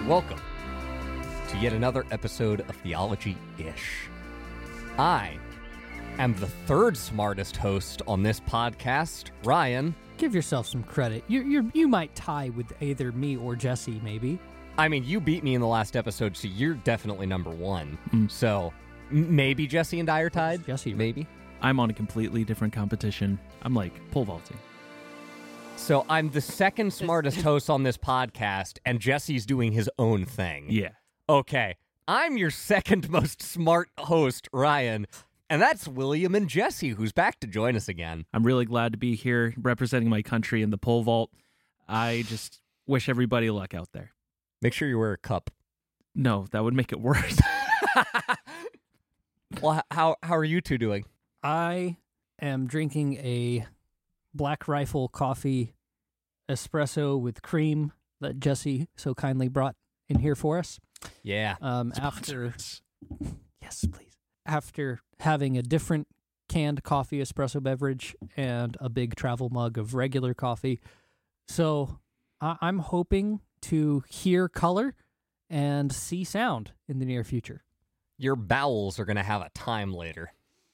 welcome to yet another episode of Theology-ish. I am the third smartest host on this podcast, Ryan. Give yourself some credit. You might tie with either me or Jesse, maybe. I mean, you beat me in the last episode, so you're definitely number one. So maybe Jesse and I are tied. Jesse, maybe. I'm on a completely different competition. I'm like pole vaulting. So I'm the second smartest host on this podcast, and Jesse's doing his own thing. Yeah. Okay, I'm your second most smart host, Ryan, and that's William and Jesse, who's back to join us again. I'm really glad to be here representing my country in the pole vault. I just wish everybody luck out there. Make sure you wear a cup. No, that would make it worse. Well, how are you two doing? I am drinking a Black Rifle coffee espresso with cream that Jesse so kindly brought in here for us. Yeah. After, yes, please. After having a different canned coffee espresso beverage and a big travel mug of regular coffee. So I'm hoping to hear color and see sound in the near future. Your bowels are going to have a time later.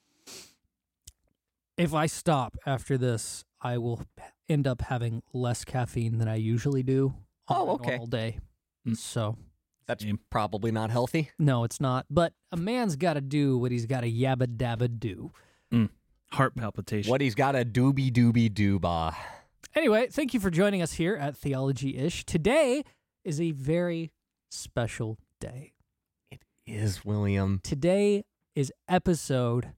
If I stop after this, I will end up having less caffeine than I usually do on a normal day. So that's probably not healthy. No, it's not. But a man's got to do what he's got to yabba dabba do. Heart palpitation. What he's got to doobie doobie dooba. Anyway, thank you for joining us here at Theology-ish. Today is a very special day. It is, William. Today is episode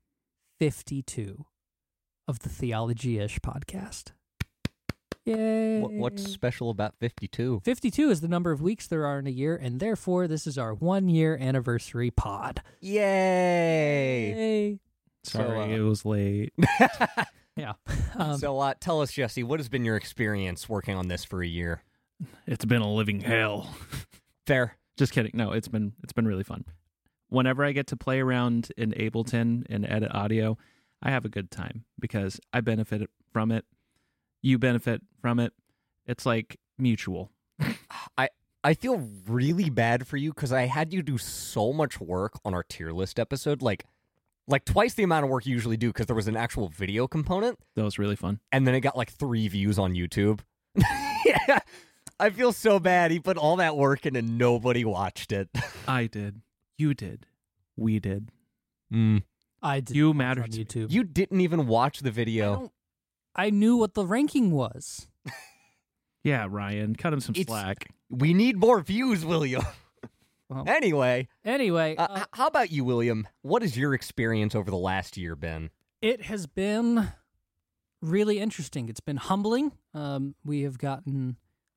52 of the Theology-ish podcast. Yay. What's special about 52? 52 is the number of weeks there are in a year, and therefore this is our 1-year anniversary pod. Yay! Yay. Sorry, it was late. Yeah. So tell us, Jesse, what has been your experience working on this for a year? It's been a living hell. Fair. Just kidding. No, it's been really fun. Whenever I get to play around in Ableton and edit audio, I have a good time because I benefit from it. You benefit from it. It's like mutual. I feel really bad for you because I had you do so much work on our tier list episode, like twice the amount of work you usually do because there was an actual video component. That was really fun. And then it got like 3 views on YouTube. Yeah, I feel so bad. He put all that work in and nobody watched it. I did. You did. We did. I did You watch mattered on to me. YouTube. You didn't even watch the video. I knew what the ranking was. Yeah, Ryan, cut him some slack. We need more views, William. Well, Anyway, how about you, William? What has your experience over the last year been? It has been really interesting. It's been humbling. We have gotten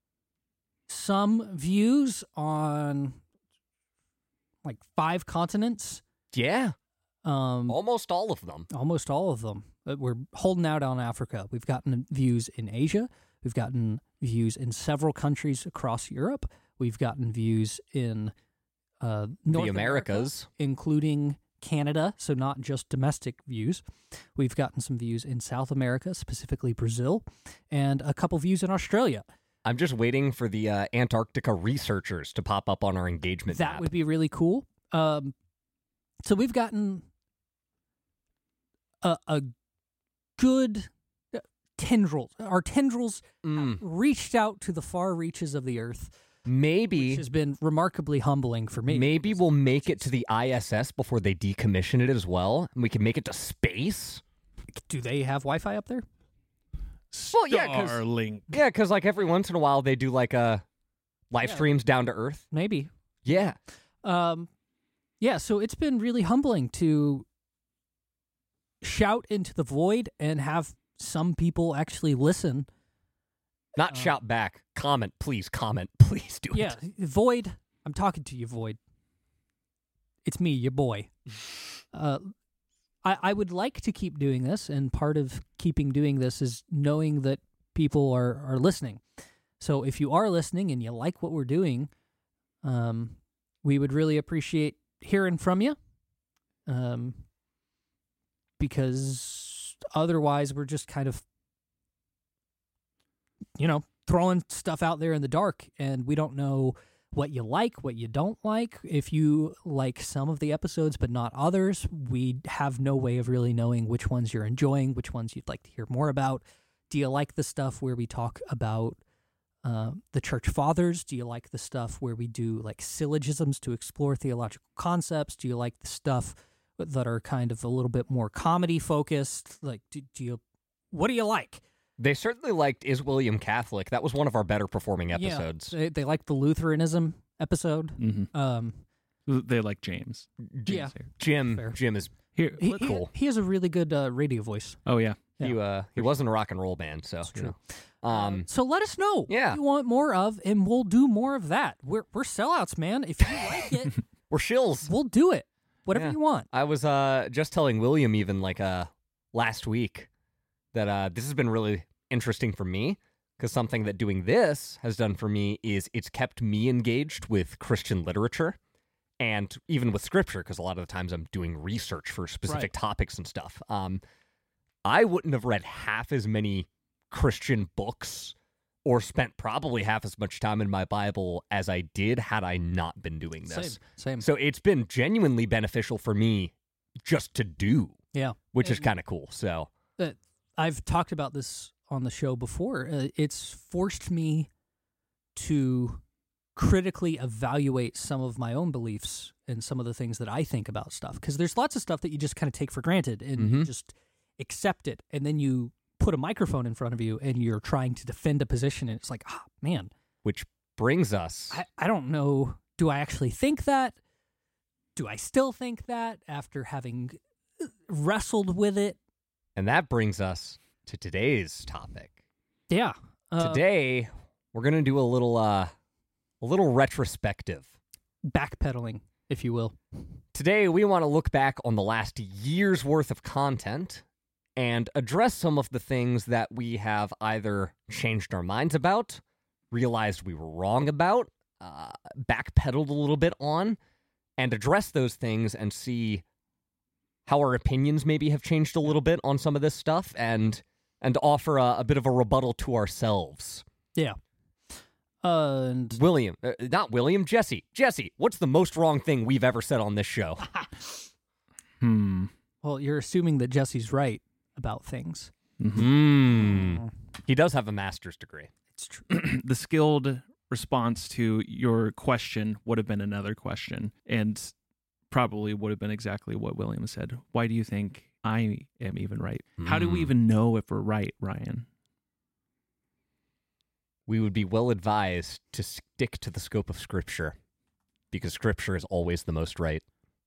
some views on like 5 continents. Yeah. Almost all of them. Almost all of them. We're holding out on Africa. We've gotten views in Asia. We've gotten views in several countries across Europe. We've gotten views in North Americas, America, including Canada, so not just domestic views. We've gotten some views in South America, specifically Brazil, and a couple views in Australia. I'm just waiting for the Antarctica researchers to pop up on our engagement map. That would be really cool. So we've gotten a good tendrils. Our tendrils reached out to the far reaches of the earth. Maybe Which has been remarkably humbling for me. Maybe we'll make it to the ISS before they decommission it as well, and we can make it to space. Do they have Wi-Fi up there? Well, yeah, Starlink. because like every once in a while they do like live streams down to Earth. Maybe. Yeah. Yeah, so it's been really humbling to shout into the void and have some people actually listen. Not shout back. Comment, please. Please do it. Yeah, Void, I'm talking to you, Void. It's me, your boy. I would like to keep doing this, and part of doing this is knowing that people are listening. So if you are listening and you like what we're doing, we would really appreciate hearing from you, because otherwise we're just kind of, throwing stuff out there in the dark, and we don't know what you like, what you don't like. If you like some of the episodes but not others, we have no way of really knowing which ones you're enjoying, which ones you'd like to hear more about. Do you like the stuff where we talk about the church fathers? Do you like the stuff where we do like syllogisms to explore theological concepts? Do you like the stuff that are kind of a little bit more comedy focused? Like, what do you like? They certainly liked Is William Catholic? That was one of our better performing episodes. Yeah, they liked the Lutheranism episode. They like James. Yeah. Jim Fair. Jim is Here, cool. He has a really good radio voice. oh yeah. He was in a rock and roll band, so That's true. you know. So let us know Yeah. what you want more of, and we'll do more of that. We're sellouts, man. If you like it, We're shills. we'll do it. Whatever Yeah. you want. I was just telling William even like last week that this has been really interesting for me, because something that doing this has done for me is it's kept me engaged with Christian literature and even with scripture, because a lot of the times I'm doing research for specific topics and stuff. I wouldn't have read half as many Christian books or spent probably half as much time in my Bible as I did had I not been doing this. Same. So it's been genuinely beneficial for me just to do, Yeah. which is kind of cool. So I've talked about this on the show before. It's forced me to critically evaluate some of my own beliefs and some of the things that I think about stuff. Because there's lots of stuff that you just kind of take for granted and you just accept it. And then you put a microphone in front of you and you're trying to defend a position. And it's like, man. which brings us. I don't know. Do I actually think that? Do I still think that after having wrestled with it? And that brings us to today's topic. Yeah. Today, we're going to do a little retrospective. Backpedaling, if you will. Today, we want to look back on the last year's worth of content and address some of the things that we have either changed our minds about, realized we were wrong about, backpedaled a little bit on, and address those things and see how our opinions maybe have changed a little bit on some of this stuff, and offer a bit of a rebuttal to ourselves. Yeah. And Jesse, what's the most wrong thing we've ever said on this show? well, you're assuming that Jesse's right about things. He does have a master's degree. It's true. The skilled response to your question would have been another question, and probably would have been exactly what William said. Why do you think I am even right? How do we even know if we're right, Ryan? We would be well advised to stick to the scope of Scripture, because Scripture is always the most right.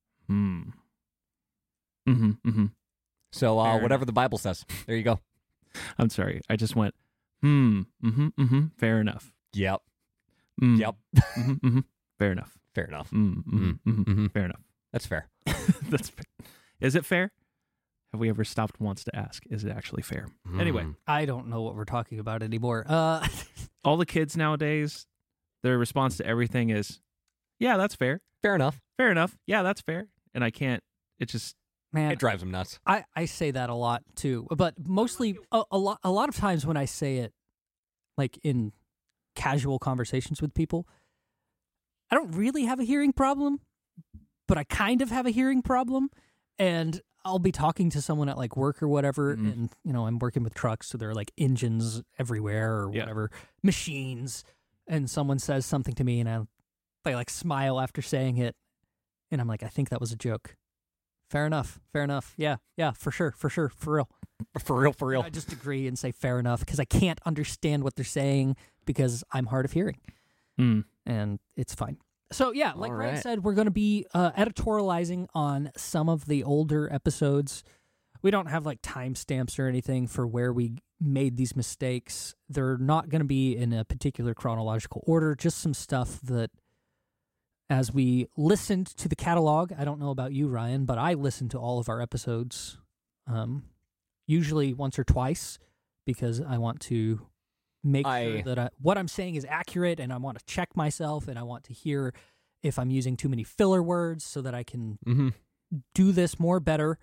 So whatever the Bible says, there you go. I'm sorry. I just went, fair enough. Yep. Yep. Fair enough. Fair enough. Fair enough. That's fair. That's fair. Is it fair? Have we ever stopped once to ask, is it actually fair? Anyway. I don't know what we're talking about anymore. All the kids nowadays, their response to everything is, yeah, that's fair. Fair enough. Fair enough. Yeah, that's fair. And I can't, it just... Man, It drives them nuts. I say that a lot too, but mostly a lot of times when I say it, like in casual conversations with people, I don't really have a hearing problem, but I kind of have a hearing problem, and I'll be talking to someone at like work or whatever, and I'm working with trucks, so there are like engines everywhere or whatever, machines, and someone says something to me, and I like smile after saying it, and I'm like, I think that was a joke. Fair enough. Yeah, for sure, for real. For real. I just agree and say fair enough because I can't understand what they're saying because I'm hard of hearing. And it's fine. So yeah, like Ryan said, we're going to be editorializing on some of the older episodes. We don't have like timestamps or anything for where we made these mistakes. They're not going to be in a particular chronological order, just some stuff that as we listened to the catalog, I don't know about you, Ryan, but I listened to all of our episodes, usually once or twice, because I want to make sure that what I'm saying is accurate, and I want to check myself, and I want to hear if I'm using too many filler words so that I can do this better.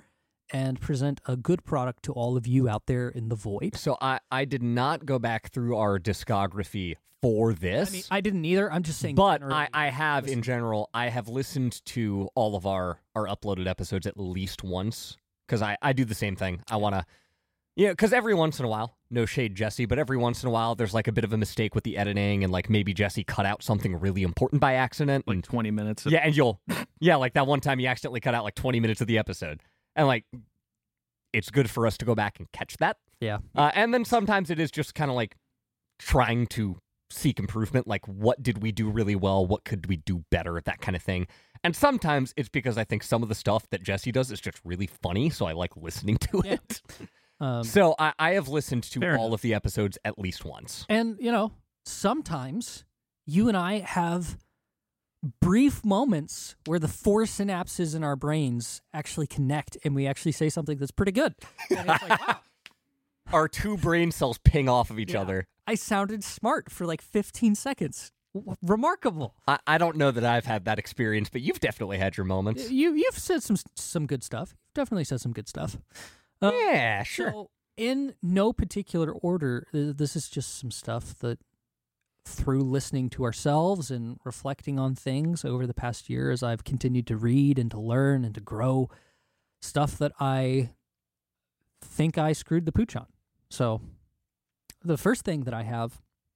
and present a good product to all of you out there in the void. So I did not go back through our discography for this. I mean, I didn't either. I'm just saying. But generally, I have, in general, I have listened to all of our uploaded episodes at least once, because I do the same thing. I want to, because every once in a while, no shade, Jesse, but every once in a while, there's like a bit of a mistake with the editing, and like maybe Jesse cut out something really important by accident. Like And 20 minutes. yeah, and like that one time you accidentally cut out like 20 minutes of the episode. And like, it's good for us to go back and catch that. Yeah. And then sometimes it is just kind of like trying to seek improvement, like what did we do really well, what could we do better, that kind of thing. And sometimes it's because I think some of the stuff that Jesse does is just really funny, so I like listening to Yeah. it. So I have listened to Fair all enough. of the episodes at least once. And, sometimes you and I have brief moments where the four synapses in our brains actually connect and we actually say something that's pretty good. And it's like, wow, Our two brain cells ping off of each Yeah. other. I sounded smart for like 15 seconds. Remarkable. I don't know that I've had that experience, but you've definitely had your moments. You've said some good stuff. You've definitely said some good stuff. Yeah, sure. So, in no particular order, this is just some stuff that through listening to ourselves and reflecting on things over the past year as I've continued to read and to learn and to grow, stuff that I think I screwed the pooch on. So the first thing that I have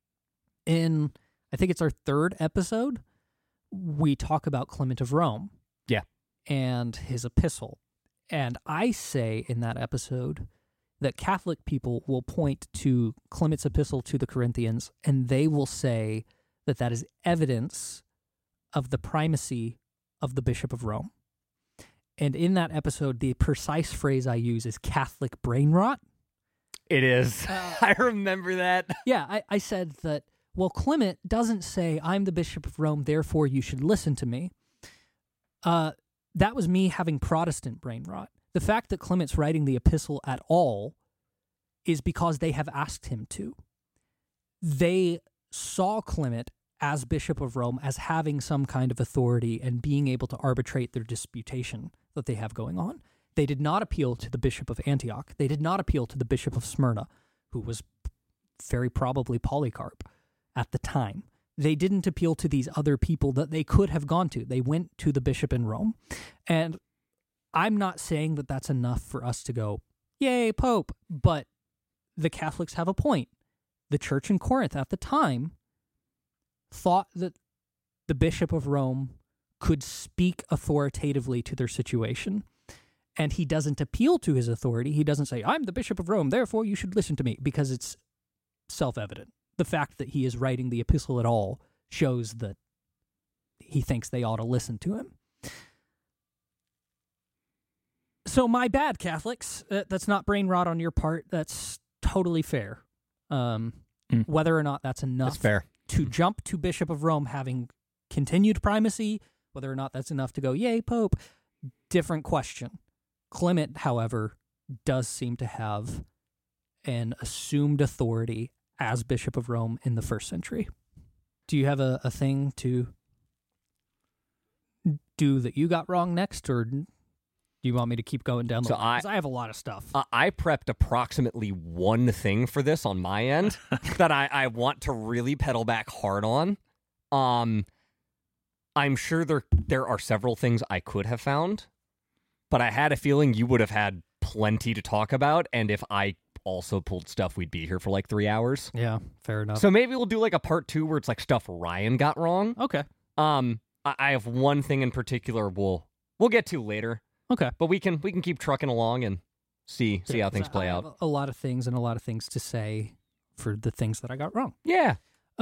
I think it's our third episode, we talk about Clement of Rome. Yeah. And his epistle. And I say in that episode that Catholic people will point to Clement's epistle to the Corinthians, and they will say that that is evidence of the primacy of the Bishop of Rome. And in that episode, the precise phrase I use is Catholic brain rot. It is. I remember that. Yeah, I said that, well, Clement doesn't say, I'm the Bishop of Rome, therefore you should listen to me. That was me having Protestant brain rot. The fact that Clement's writing the epistle at all is because they have asked him to. They saw Clement as Bishop of Rome as having some kind of authority and being able to arbitrate their disputation that they have going on. They did not appeal to the Bishop of Antioch. They did not appeal to the Bishop of Smyrna, who was very probably Polycarp at the time. They didn't appeal to these other people that they could have gone to. They went to the bishop in Rome. And I'm not saying that that's enough for us to go, yay, Pope, but the Catholics have a point. The church in Corinth at the time thought that the Bishop of Rome could speak authoritatively to their situation. And he doesn't appeal to his authority. He doesn't say, I'm the Bishop of Rome, therefore you should listen to me, because it's self-evident. The fact that he is writing the epistle at all shows that he thinks they ought to listen to him. So my bad, Catholics. That's not brain rot on your part. That's totally fair. Whether or not that's enough That's fair. to jump to Bishop of Rome having continued primacy, whether or not that's enough to go, yay, Pope, different question. Clement, however, does seem to have an assumed authority as Bishop of Rome in the first century. Do you have a thing to do that you got wrong next, or do you want me to keep going down the So line? 'Cause I have a lot of stuff. I prepped approximately one thing for this on my end that I want to really pedal back hard on. I'm sure there are several things I could have found, but I had a feeling you would have had plenty to talk about, and if I also pulled stuff, we'd be here for like 3 hours. Yeah, fair enough. So maybe we'll do like a part 2 where it's like stuff Ryan got wrong. Okay. I have one thing in particular we'll get to later, Okay. but we can keep trucking along and see how things play I out. have a lot of things and a lot of things to say for the things that I got wrong. Yeah.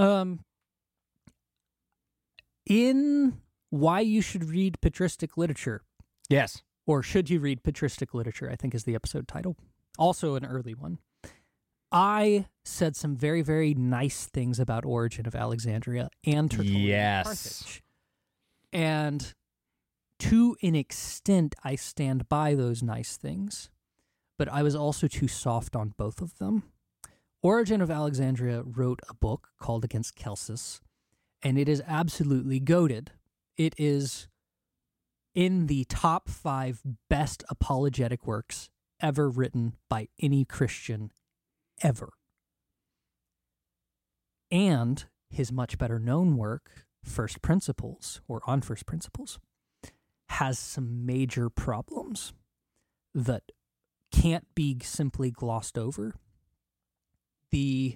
In Why You Should Read Patristic Literature, Yes. or Should You Read Patristic Literature, I think is the episode title. Also an early one. I said some very, very nice things about Origen of Alexandria and Tertullian of Yes. Carthage. And to an extent, I stand by those nice things, but I was also too soft on both of them. Origen of Alexandria wrote a book called Against Celsus, and it is absolutely goated. It is in the top 5 best apologetic works ever written by any Christian ever. And his much better known work, First Principles, or On First Principles, has some major problems that can't be simply glossed over. The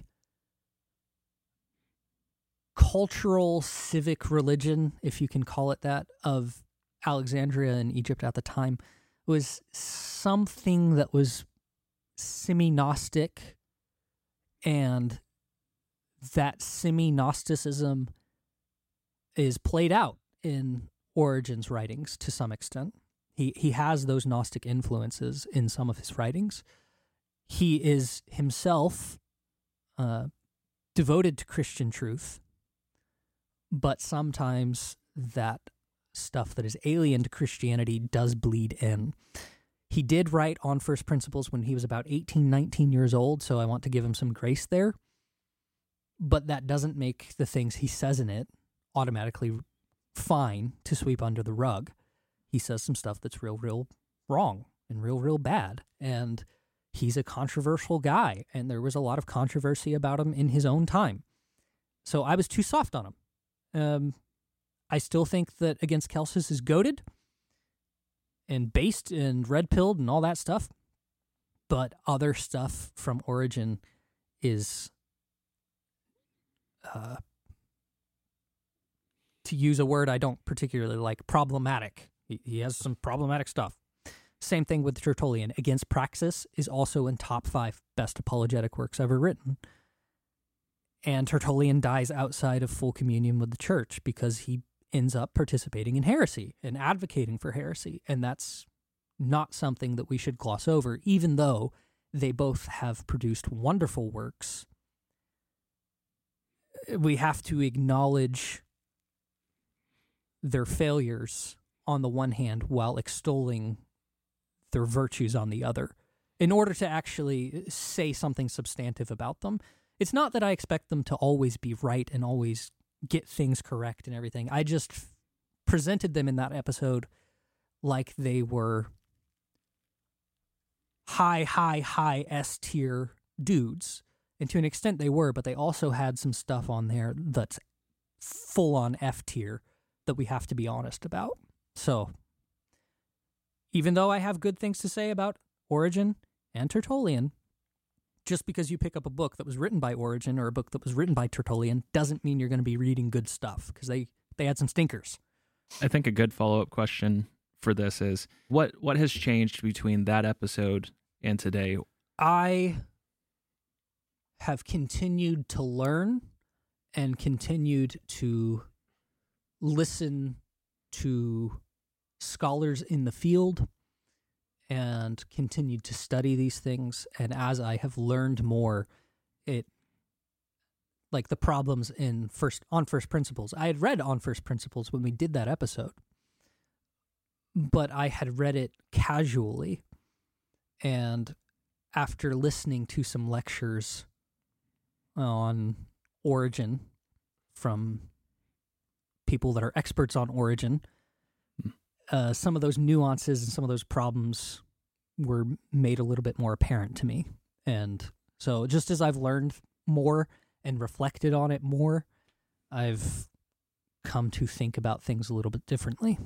cultural civic religion, if you can call it that, of Alexandria and Egypt at the time was something that was semi-Gnostic, and that semi-Gnosticism is played out in Origen's writings to some extent. He has those Gnostic influences in some of his writings. He is himself devoted to Christian truth, but sometimes that stuff that is alien to Christianity does bleed in. He did write On First Principles when he was about 18, 19 years old, so I want to give him some grace there. But that doesn't make the things he says in it automatically fine to sweep under the rug. He says some stuff that's real wrong and real bad. And he's a controversial guy, and there was a lot of controversy about him in his own time. So I was too soft on him. I still think that Against Celsus is goated and based and red-pilled and all that stuff. But other stuff from Origen is, to use a word I don't particularly like, problematic. He has some problematic stuff. Same thing with Tertullian. Against Praxis is also in top 5 best apologetic works ever written. And Tertullian dies outside of full communion with the church because he ends up participating in heresy and advocating for heresy. And that's not something that we should gloss over, even though they both have produced wonderful works. We have to acknowledge their failures on the one hand while extolling their virtues on the other in order to actually say something substantive about them. It's not that I expect them to always be right and always get things correct and everything. I just presented them in that episode like they were high S tier dudes. And to an extent they were, but they also had some stuff on there that's full on F tier that we have to be honest about. So, even though I have good things to say about Origen and Tertullian, just because you pick up a book that was written by Origen or a book that was written by Tertullian doesn't mean you're going to be reading good stuff, because they had some stinkers. I think a good follow-up question for this is, what has changed between that episode and today? I have continued to learn and continued to listen to scholars in the field and continued to study these things. And as I have learned more, like the problems on First Principles. I had read On First Principles when we did that episode, but I had read it casually. And after listening to some lectures on Origen from people that are experts on Origen, some of those nuances and some of those problems were made a little bit more apparent to me. And so just as I've learned more and reflected on it more, I've come to think about things a little bit differently.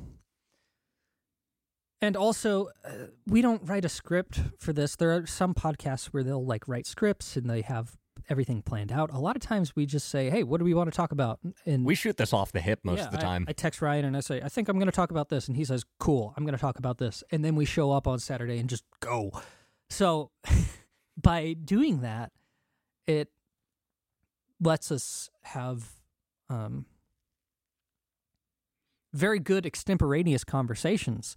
And also, we don't write a script for this. There are some podcasts where they'll write scripts and they have everything planned out. A lot of times we just say, hey, what do we want to talk about? And we shoot this off the hip most of the time. I text Ryan and I say, I think I'm going to talk about this. And he says, cool, I'm going to talk about this. And then we show up on Saturday and just go. So by doing that, it lets us have very good extemporaneous conversations.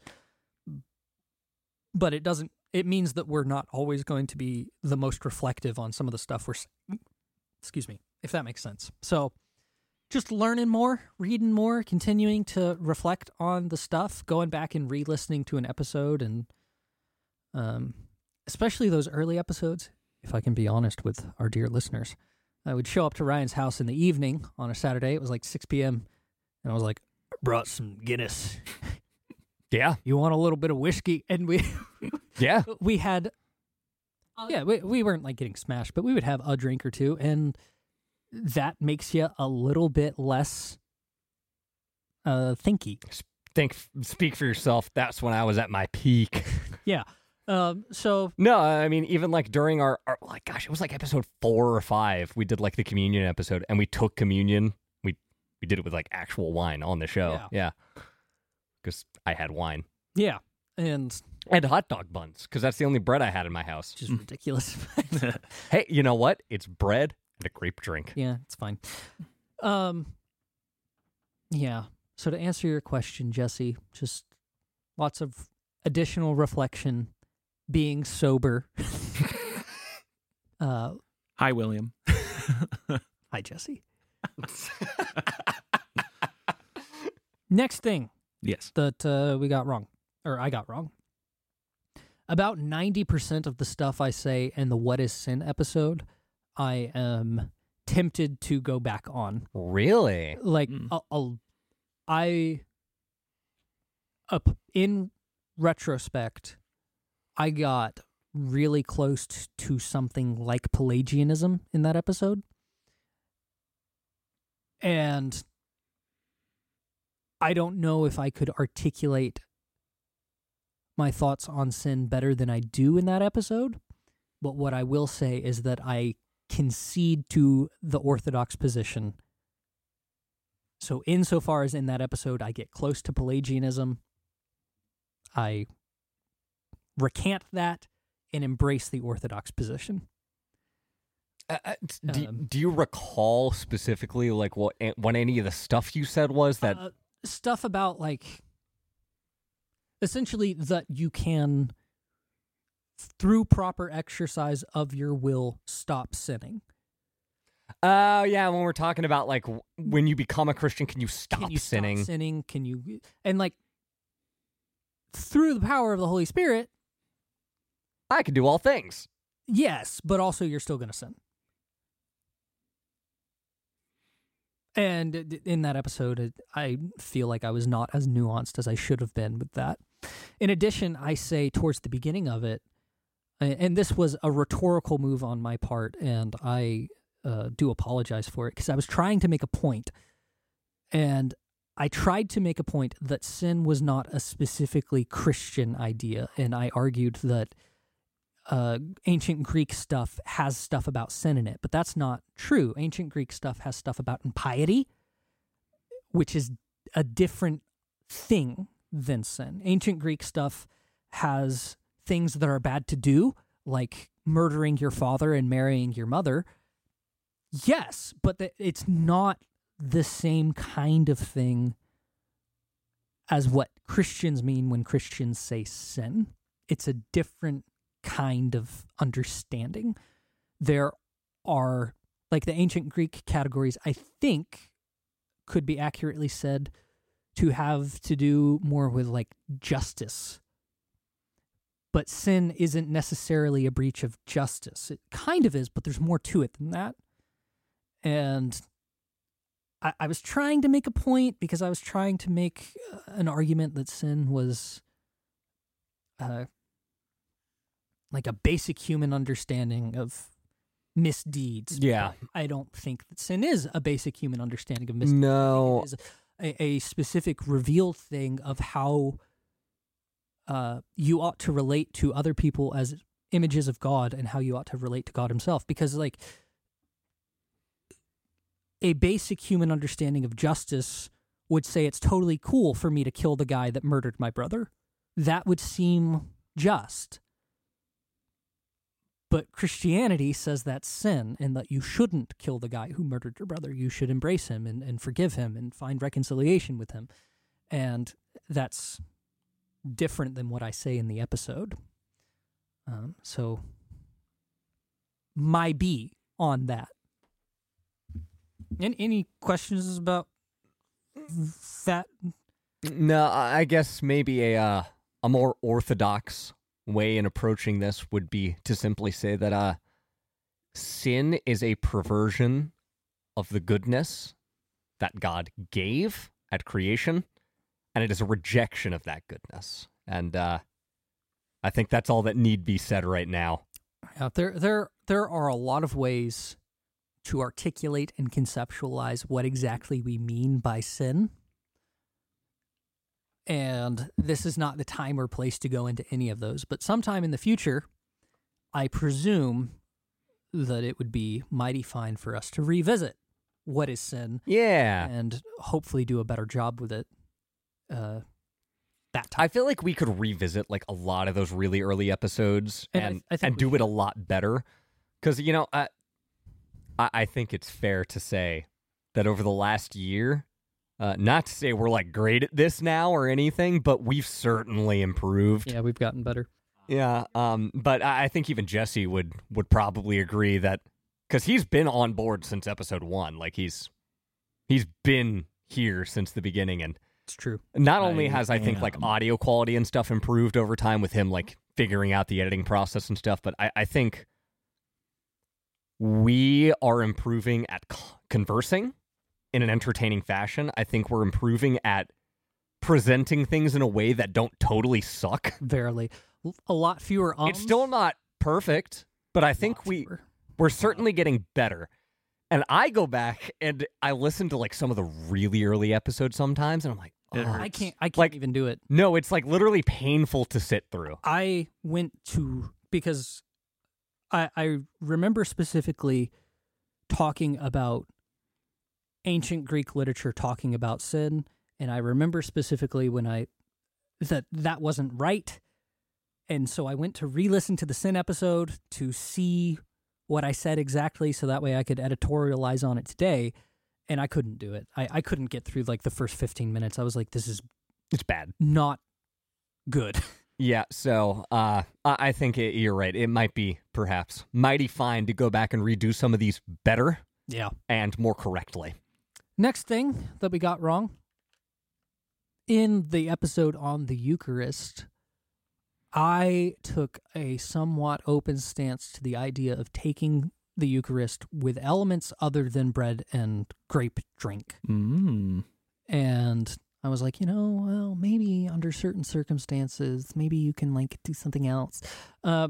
But it means that we're not always going to be the most reflective on some of the stuff excuse me, if that makes sense. So just learning more, reading more, continuing to reflect on the stuff, going back and re-listening to an episode, and especially those early episodes, if I can be honest with our dear listeners. I would show up to Ryan's house in the evening on a Saturday. It was 6 p.m. And I was like, I brought some Guinness. Yeah. You want a little bit of whiskey? And Yeah. we had, we weren't like getting smashed, but we would have a drink or two, and that makes you a little bit less thinky. Speak for yourself. That's when I was at my peak. Yeah. So No, I mean, even like during our like, gosh, it was like episode 4 or 5. We did like the communion episode, and we took communion. We did it with like actual wine on the show. Yeah. Because I had wine. Yeah. And hot dog buns, because that's the only bread I had in my house. just ridiculous. Hey, you know what? It's bread and a grape drink. Yeah, it's fine. Yeah. So to answer your question, Jesse, just lots of additional reflection, being sober. Hi, William. Hi, Jesse. Next thing Yes. that we got wrong, or I got wrong. About 90% of the stuff I say in the What is Sin episode, I am tempted to go back on. Really? Like, in retrospect, I got really close to something like Pelagianism in that episode. And I don't know if I could articulate my thoughts on sin better than I do in that episode. But what I will say is that I concede to the Orthodox position. So insofar as in that episode I get close to Pelagianism, I recant that and embrace the Orthodox position. Do you recall specifically like what any of the stuff you said was that stuff about like essentially that you can through proper exercise of your will stop sinning. Oh yeah, when we're talking about like when you become a Christian, can you stop sinning? Stop sinning? Can you and like through the power of the Holy Spirit, I can do all things. Yes, but also you're still going to sin. And in that episode, I feel like I was not as nuanced as I should have been with that. In addition, I say towards the beginning of it, and this was a rhetorical move on my part, and I do apologize for it, because I was trying to make a point, and I tried to make a point that sin was not a specifically Christian idea, and I argued that ancient Greek stuff has stuff about sin in it, but that's not true. Ancient Greek stuff has stuff about impiety, which is a different thing than sin. Ancient Greek stuff has things that are bad to do, like murdering your father and marrying your mother. Yes, but it's not the same kind of thing as what Christians mean when Christians say sin. It's a different kind of understanding. There are, like the ancient Greek categories, I think could be accurately said to have to do more with like justice. But sin isn't necessarily a breach of justice. It kind of is, but there's more to it than that. And I was trying to make a point because I was trying to make an argument that sin was like a basic human understanding of misdeeds. Yeah. But I don't think that sin is a basic human understanding of misdeeds. No. It is a specific revealed thing of how you ought to relate to other people as images of God and how you ought to relate to God himself. Because, like, a basic human understanding of justice would say it's totally cool for me to kill the guy that murdered my brother. That would seem just. But Christianity says that's sin and that you shouldn't kill the guy who murdered your brother. You should embrace him and forgive him and find reconciliation with him. And that's different than what I say in the episode. So my B on that. Any questions about that? No, I guess maybe a more orthodox way in approaching this would be to simply say that sin is a perversion of the goodness that God gave at creation, and it is a rejection of that goodness. And I think that's all that need be said right now. There are a lot of ways to articulate and conceptualize what exactly we mean by sin. And this is not the time or place to go into any of those. But sometime in the future, I presume that it would be mighty fine for us to revisit what is sin. Yeah. And hopefully do a better job with it that time. I feel like we could revisit like a lot of those really early episodes And I think and we do it a should. lot better. Because, you know, I think it's fair to say that over the last year, not to say we're like great at this now or anything, but we've certainly improved. Yeah, we've gotten better. Yeah. But I think even Jesse would probably agree that, because he's been on board since episode 1. Like he's been here since the beginning, and It's true. not only has I think am. like audio quality and stuff improved over time with him like figuring out the editing process and stuff, but I think we are improving at conversing in an entertaining fashion. I think we're improving at presenting things in a way that don't totally suck. Verily. A lot fewer It's still not perfect, but I think we're certainly getting better. And I go back and I listen to like some of the really early episodes sometimes, and I'm like, It "Oh." hurts. I can't Like- even do it. No, it's like literally painful to sit through. I went to, because I remember specifically talking about ancient Greek literature talking about sin, and I remember specifically when that wasn't right, and so I went to re-listen to the sin episode to see what I said exactly, so that way I could editorialize on it today, and I couldn't do it. I couldn't get through like the first 15 minutes. I was like, this is It's bad. not good. Yeah, so I think you're right. It might be perhaps mighty fine to go back and redo some of these better Yeah. and more correctly. Next thing that we got wrong in the episode on the Eucharist, I took a somewhat open stance to the idea of taking the Eucharist with elements other than bread and grape drink. Mm. And I was like, well, maybe under certain circumstances, maybe you can like do something else. I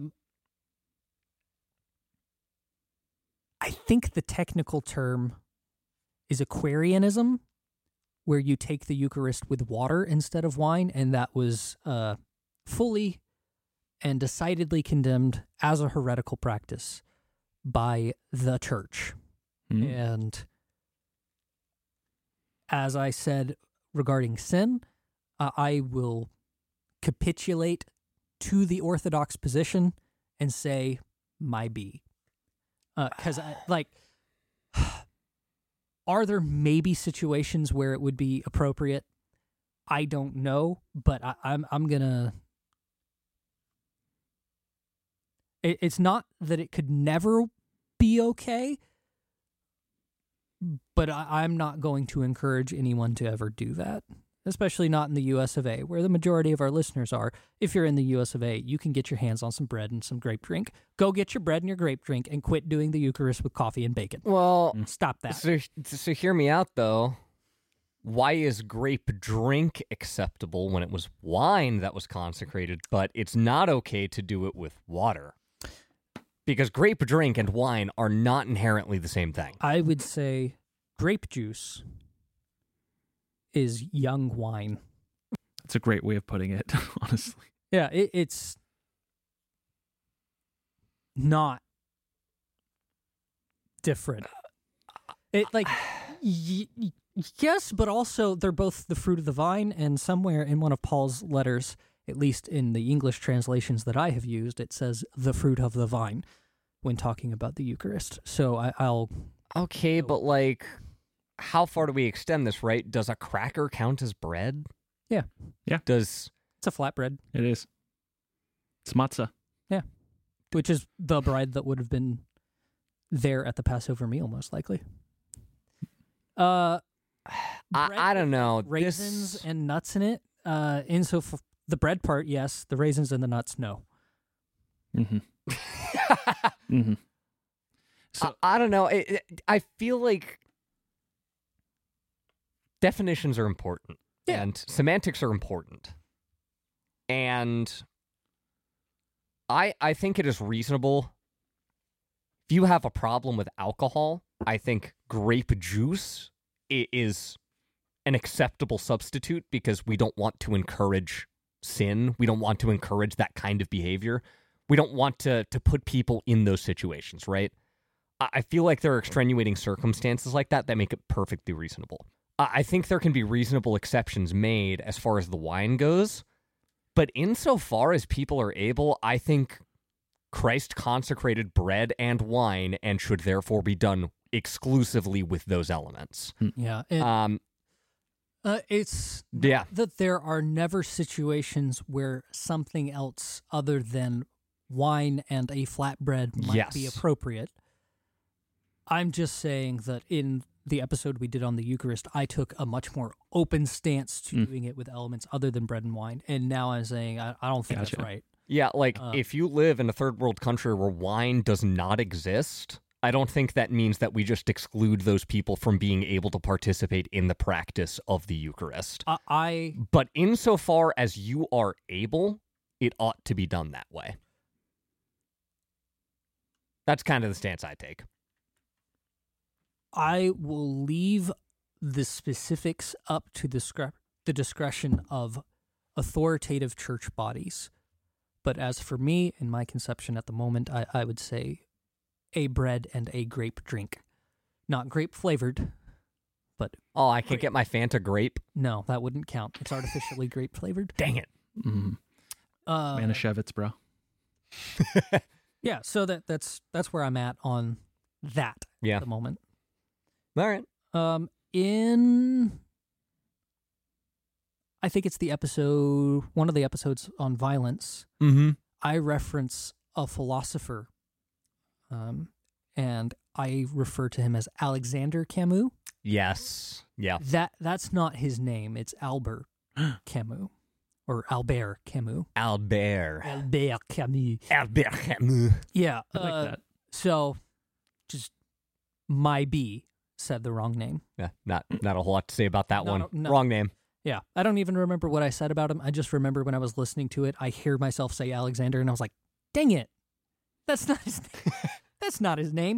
think the technical term is Aquarianism, where you take the Eucharist with water instead of wine, and that was fully and decidedly condemned as a heretical practice by the church. Mm. And as I said regarding sin, I will capitulate to the Orthodox position and say, my B. Because, are there maybe situations where it would be appropriate? I don't know, but I'm gonna. It's not that it could never be okay, but I'm not going to encourage anyone to ever do that, especially not in the US of A, where the majority of our listeners are. If you're in the US of A, you can get your hands on some bread and some grape drink. Go get your bread and your grape drink and quit doing the Eucharist with coffee and bacon. Well, Stop that. so hear me out, though. Why is grape drink acceptable when it was wine that was consecrated, but it's not okay to do it with water? Because grape drink and wine are not inherently the same thing. I would say grape juice is young wine. That's a great way of putting it, honestly. Yeah, it's not different. It like yes, but also they're both the fruit of the vine, and somewhere in one of Paul's letters, at least in the English translations that I have used, it says the fruit of the vine when talking about the Eucharist. So I'll Okay, but like, how far do we extend this, right? Does a cracker count as bread? Yeah. Yeah. Does it's a flatbread, It is. It's matzah. which is the bread that would have been there at the Passover meal, most likely. Bread I don't know. raisins This, and nuts in it. The bread part, yes. The raisins and the nuts, no. Mm-hmm. Mm-hmm. So I don't know. I feel like definitions are important. Yeah. And semantics are important. And I think it is reasonable. If you have a problem with alcohol, I think grape juice is an acceptable substitute because we don't want to encourage sin. We don't want to encourage that kind of behavior. We don't want to put people in those situations, right? I feel like there are extenuating circumstances like that make it perfectly reasonable. I think there can be reasonable exceptions made as far as the wine goes, but insofar as people are able, I think Christ consecrated bread and wine and should therefore be done exclusively with those elements. Yeah. It's that there are never situations where something else other than wine and a flatbread might be appropriate. I'm just saying that in the episode we did on the Eucharist, I took a much more open stance to doing it with elements other than bread and wine. And now I'm saying I don't think that's right. Yeah, like if you live in a third world country where wine does not exist, I don't think that means that we just exclude those people from being able to participate in the practice of the Eucharist. But insofar as you are able, it ought to be done that way. That's kind of the stance I take. I will leave the specifics up to the discretion of authoritative church bodies. But as for me, in my conception at the moment, I would say a bread and a grape drink. Not grape flavored, but... Oh, I can't get my Fanta grape? No, that wouldn't count. It's artificially grape flavored. Dang it. Manischewitz, bro. Yeah, so that's where I'm at on that at the moment. All right. I think it's one of the episodes on violence. Mm-hmm. I reference a philosopher, and I refer to him as Alexander Camus. Yes. Yeah. That's not his name. It's Albert Camus. Or Albert Camus. Albert Camus. Albert Camus. Yeah. I like that. So, just my B said the wrong name. Yeah, not a whole lot to say about that one. No. Wrong name. Yeah, I don't even remember what I said about him. I just remember when I was listening to it, I hear myself say Alexander, and I was like, "Dang it, that's not his name." That's not his name.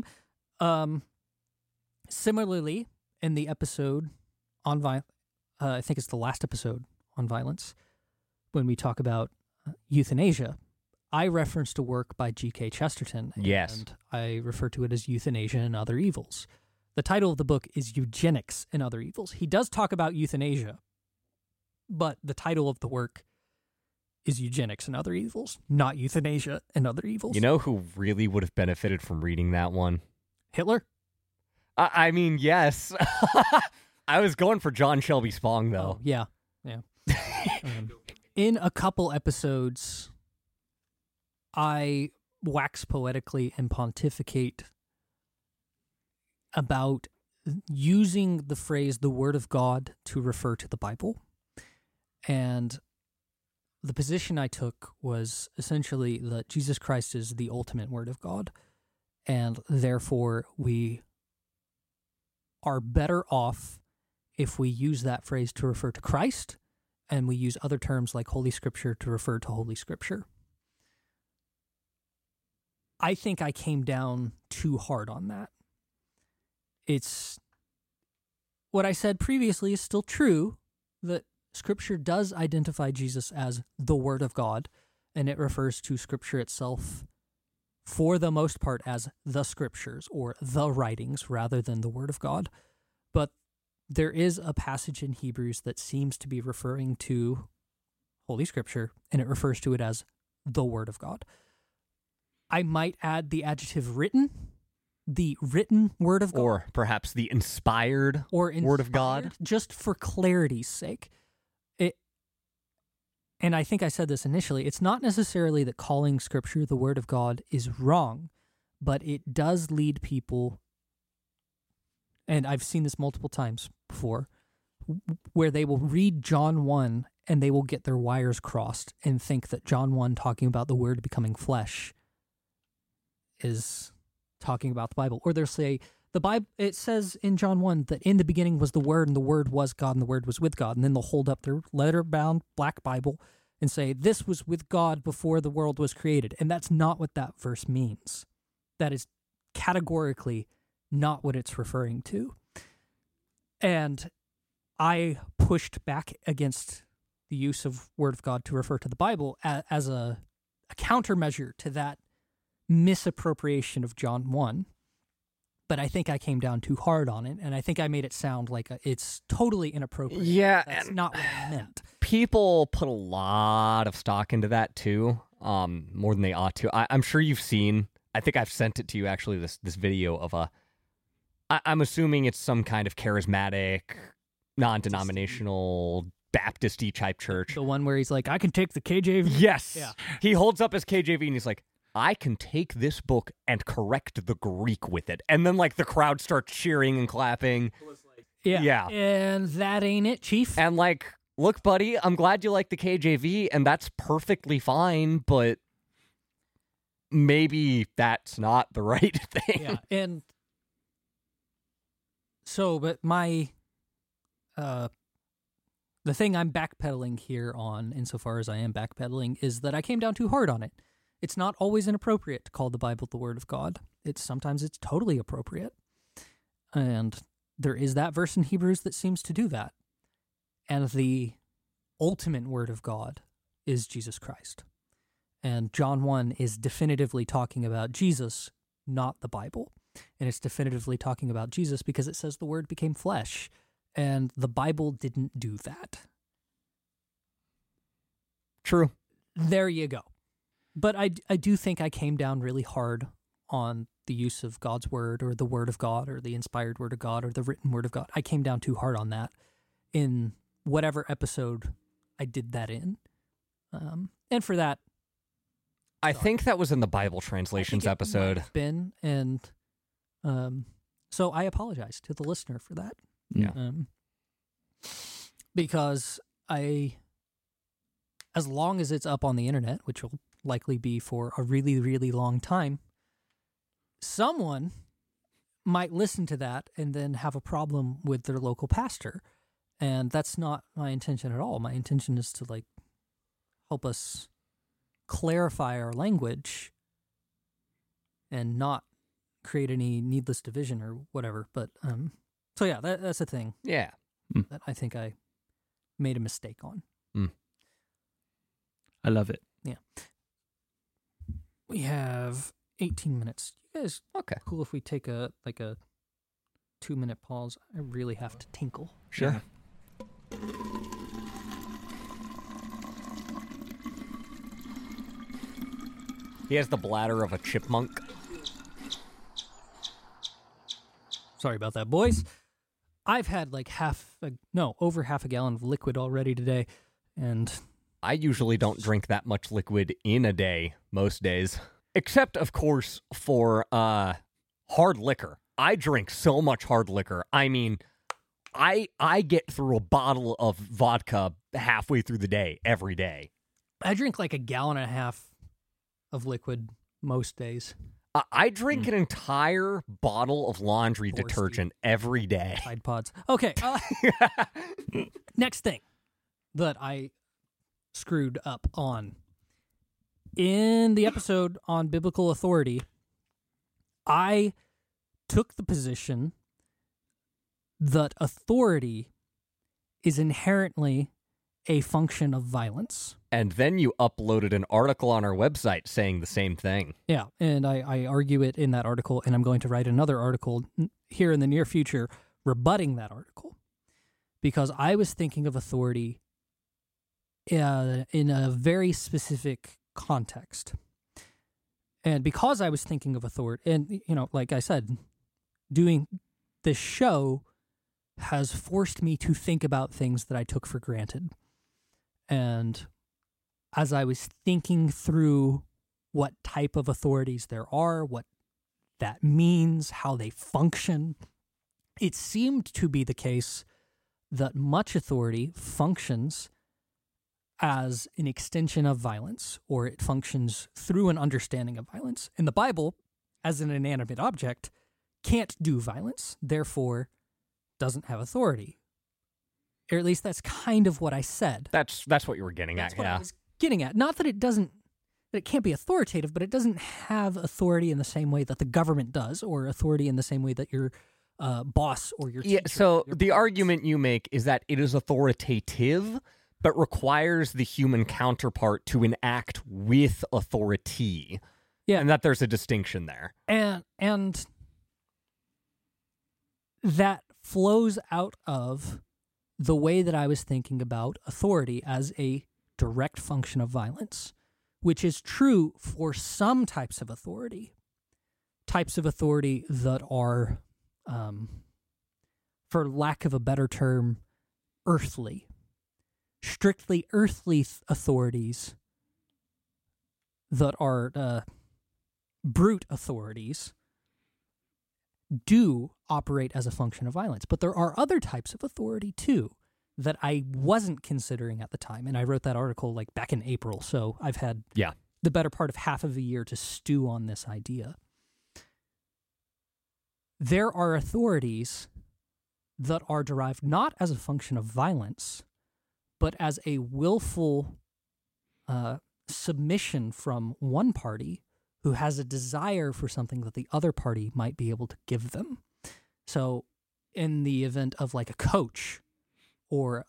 Similarly, in the episode on I think it's the last episode on violence, when we talk about euthanasia, I referenced a work by G.K. Chesterton. Yes. And I refer to it as Euthanasia and Other Evils. The title of the book is Eugenics and Other Evils. He does talk about euthanasia, but the title of the work is Eugenics and Other Evils, not Euthanasia and Other Evils. You know who really would have benefited from reading that one? Hitler? I mean, yes. I was going for John Shelby Spong, though. Oh, yeah. In a couple episodes, I wax poetically and pontificate about using the phrase the Word of God to refer to the Bible. And the position I took was essentially that Jesus Christ is the ultimate Word of God, and therefore we are better off if we use that phrase to refer to Christ, and we use other terms like Holy Scripture to refer to Holy Scripture. I think I came down too hard on that. It's what I said previously is still true, that Scripture does identify Jesus as the Word of God, and it refers to Scripture itself for the most part as the Scriptures or the writings rather than the Word of God. But there is a passage in Hebrews that seems to be referring to Holy Scripture, and it refers to it as the Word of God. I might add the adjective written, the written Word of God. Or perhaps the inspired Word of God. Just for clarity's sake. And I think I said this initially, it's not necessarily that calling Scripture the Word of God is wrong, but it does lead people, and I've seen this multiple times before, where they will read John 1 and they will get their wires crossed and think that John 1 talking about the Word becoming flesh is talking about the Bible. Or they'll say The Bible, it says in John 1 that in the beginning was the Word, and the Word was God, and the Word was with God. And then they'll hold up their leather-bound black Bible and say, this was with God before the world was created. And that's not what that verse means. That is categorically not what it's referring to. And I pushed back against the use of Word of God to refer to the Bible as a countermeasure to that misappropriation of John 1. But I think I came down too hard on it, and I think I made it sound like it's totally inappropriate. Yeah, That's and not what I meant. people put a lot of stock into that too, more than they ought to. I'm sure you've seen. I think I've sent it to you actually. This video of I'm assuming it's some kind of charismatic, non-denominational, Baptist-y type church. The one where he's like, I can take the KJV. Yes. Yeah. He holds up his KJV and he's like, I can take this book and correct the Greek with it. And then, like, the crowd starts cheering and clapping. Yeah. And that ain't it, Chief. And, like, look, buddy, I'm glad you like the KJV, and that's perfectly fine, but maybe that's not the right thing. Yeah. And so, but my, the thing I'm backpedaling here on, insofar as I am backpedaling, is that I came down too hard on it. It's not always inappropriate to call the Bible the Word of God. Sometimes it's totally appropriate. And there is that verse in Hebrews that seems to do that. And the ultimate Word of God is Jesus Christ. And John 1 is definitively talking about Jesus, not the Bible. And it's definitively talking about Jesus because it says the Word became flesh. And the Bible didn't do that. True. There you go. But I do think I came down really hard on the use of God's Word or the Word of God or the inspired Word of God or the written Word of God. I came down too hard on that in whatever episode I did that in. And for that, I think that was in the Bible translations episode. Been, and so I apologize to the listener for that. Yeah. Because as long as it's up on the internet, which will likely be for a really, really long time, someone might listen to that and then have a problem with their local pastor. And that's not my intention at all. My intention is to, like, help us clarify our language and not create any needless division or whatever. But, so yeah, that's a thing. Yeah. That I think I made a mistake on. I love it. Yeah. We have 18 minutes. You guys, Okay. cool if we take a 2-minute pause? I really have to tinkle. Sure. He has the bladder of a chipmunk. Sorry about that, boys. I've had like over half a gallon of liquid already today, and I usually don't drink that much liquid in a day, most days. Except, of course, for hard liquor. I drink so much hard liquor. I mean, I get through a bottle of vodka halfway through the day, every day. I drink like a gallon and a half of liquid most days. I drink an entire bottle of laundry detergent every day. Tide Pods. Okay. Next thing that I screwed up on. In the episode on biblical authority, I took the position that authority is inherently a function of violence. And then you uploaded an article on our website saying the same thing. Yeah, and I argue it in that article, and I'm going to write another article here in the near future rebutting that article. Because I was thinking of authority in a very specific context. And because I was thinking of authority, and, like I said, doing this show has forced me to think about things that I took for granted. And as I was thinking through what type of authorities there are, what that means, how they function, it seemed to be the case that much authority functions as an extension of violence, or it functions through an understanding of violence. And the Bible, as an inanimate object, can't do violence, therefore doesn't have authority. Or at least that's kind of what I said. That's what you were getting That's at, what yeah. I was getting at. Not that it can't be authoritative, but it doesn't have authority in the same way that the government does, or authority in the same way that your boss or your teacher. Yeah, so your the parents. argument you make is that it is authoritative, but requires the human counterpart to enact with authority. Yeah. And that there's a distinction there. And that flows out of the way that I was thinking about authority as a direct function of violence, which is true for some types of authority that are, for lack of a better term, earthly. Strictly earthly authorities that are brute authorities do operate as a function of violence. But there are other types of authority, too, that I wasn't considering at the time. And I wrote that article like back in April, so I've had the better part of half of a year to stew on this idea. There are authorities that are derived not as a function of violence, but as a willful submission from one party who has a desire for something that the other party might be able to give them. So in the event of like a coach or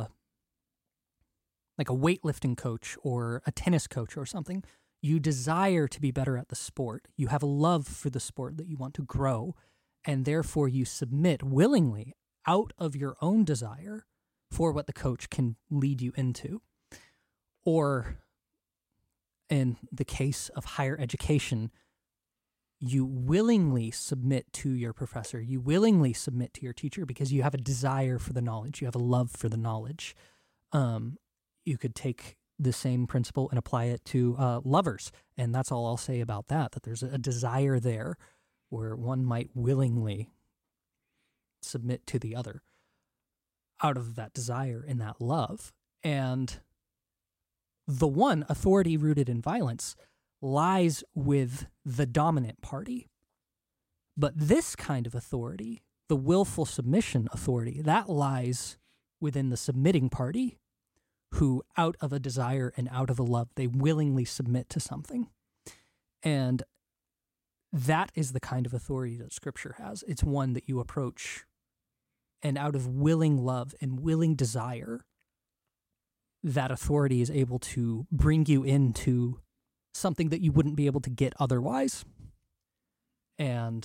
like a weightlifting coach or a tennis coach or something, you desire to be better at the sport. You have a love for the sport that you want to grow, and therefore you submit willingly out of your own desire for what the coach can lead you into. Or in the case of higher education, you willingly submit to your professor. You willingly submit to your teacher because you have a desire for the knowledge. You have a love for the knowledge. You could take the same principle and apply it to lovers. And that's all I'll say about that, that there's a desire there where one might willingly submit to the other out of that desire and that love. And the one, authority rooted in violence, lies with the dominant party. But this kind of authority, the willful submission authority, that lies within the submitting party, who out of a desire and out of a love, they willingly submit to something. And that is the kind of authority that Scripture has. It's one that you approach, and out of willing love and willing desire, that authority is able to bring you into something that you wouldn't be able to get otherwise. And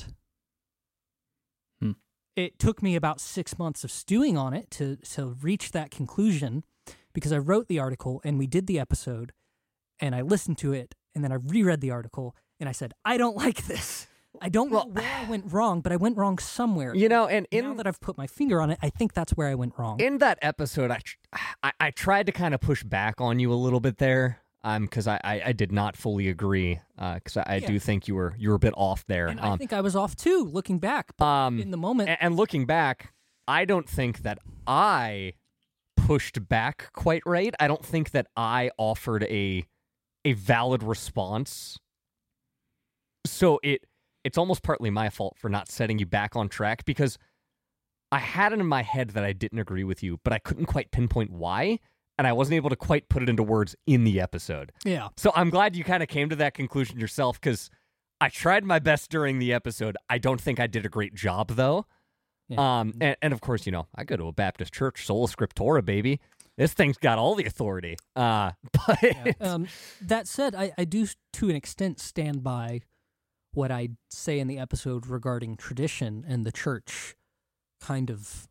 it took me about 6 months of stewing on it to reach that conclusion, because I wrote the article and we did the episode and I listened to it and then I reread the article and I said, I don't like this. I don't know where I went wrong, but I went wrong somewhere. You know, and now that I've put my finger on it, I think that's where I went wrong. In that episode, I tried to kind of push back on you a little bit there, because I did not fully agree, because I do think you were a bit off there. And I think I was off too, looking back. But in the moment, and looking back, I don't think that I pushed back quite right. I don't think that I offered a valid response. So it's almost partly my fault for not setting you back on track, because I had it in my head that I didn't agree with you, but I couldn't quite pinpoint why, and I wasn't able to quite put it into words in the episode. Yeah. So I'm glad you kind of came to that conclusion yourself, because I tried my best during the episode. I don't think I did a great job, though. Yeah. And of course, you know, I go to a Baptist church, sola scriptura, baby. This thing's got all the authority. But that said, I do to an extent stand by what I say in the episode regarding tradition and the church kind of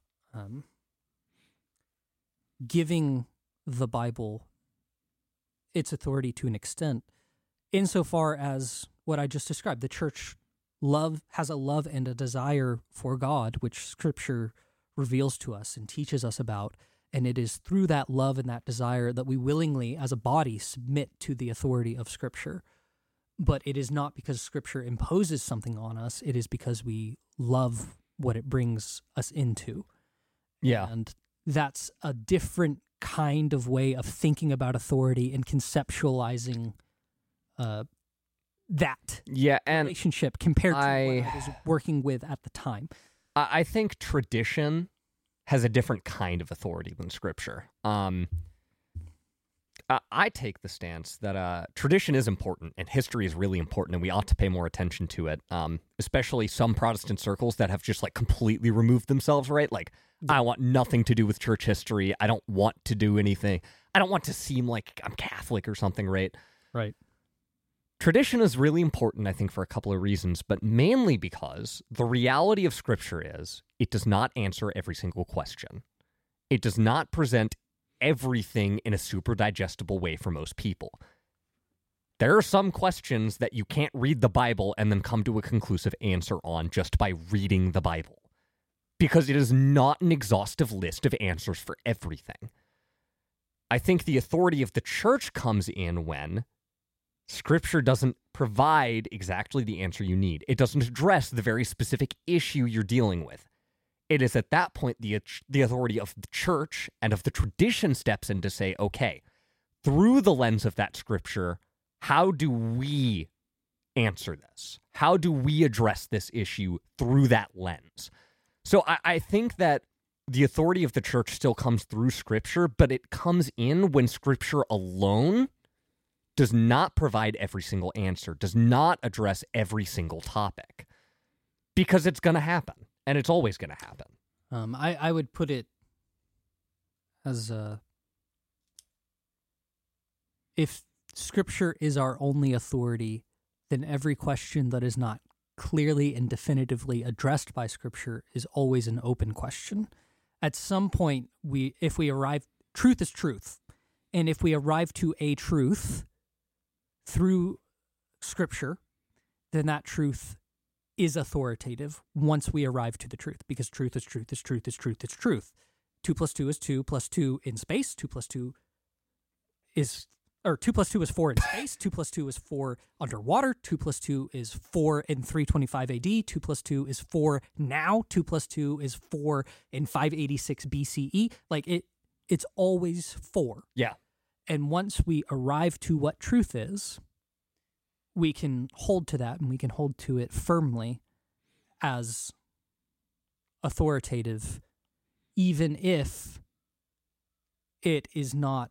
giving the Bible its authority to an extent, insofar as what I just described. The church has a love and a desire for God, which Scripture reveals to us and teaches us about, and it is through that love and that desire that we willingly, as a body, submit to the authority of Scripture. But it is not because Scripture imposes something on us. It is because we love what it brings us into. Yeah. And that's a different kind of way of thinking about authority and conceptualizing that Yeah, and relationship compared to what I I was working with at the time. I think tradition has a different kind of authority than Scripture. I take the stance that tradition is important and history is really important, and we ought to pay more attention to it. Especially some Protestant circles that have just like completely removed themselves, right? Like, I want nothing to do with church history. I don't want to do anything. I don't want to seem like I'm Catholic or something, right? Right. Tradition is really important, I think, for a couple of reasons, but mainly because the reality of Scripture is it does not answer every single question. It does not present everything in a super digestible way for most people. There are some questions that you can't read the Bible and then come to a conclusive answer on just by reading the Bible, because it is not an exhaustive list of answers for everything. I think the authority of the church comes in when Scripture doesn't provide exactly the answer you need. It doesn't address the very specific issue you're dealing with. It is at that point the authority of the church and of the tradition steps in to say, okay, through the lens of that Scripture, how do we answer this? How do we address this issue through that lens? So I think that the authority of the church still comes through Scripture, but it comes in when Scripture alone does not provide every single answer, does not address every single topic, because it's going to happen, and it's always going to happen. I would put it as if Scripture is our only authority, then every question that is not clearly and definitively addressed by Scripture is always an open question. At some point, truth is truth, and if we arrive to a truth through Scripture, then that truth is authoritative once we arrive to the truth, because truth is truth is truth is truth is truth. 2 plus 2 is 2 plus 2 in space. 2 plus 2 is 4 in space. 2 plus 2 is 4 underwater. 2 plus 2 is 4 in 325 AD. 2 plus 2 is 4 now. 2 plus 2 is 4 in 586 BCE. Like it's always 4. Yeah. And once we arrive to what truth is, we can hold to that, and we can hold to it firmly as authoritative, even if it is not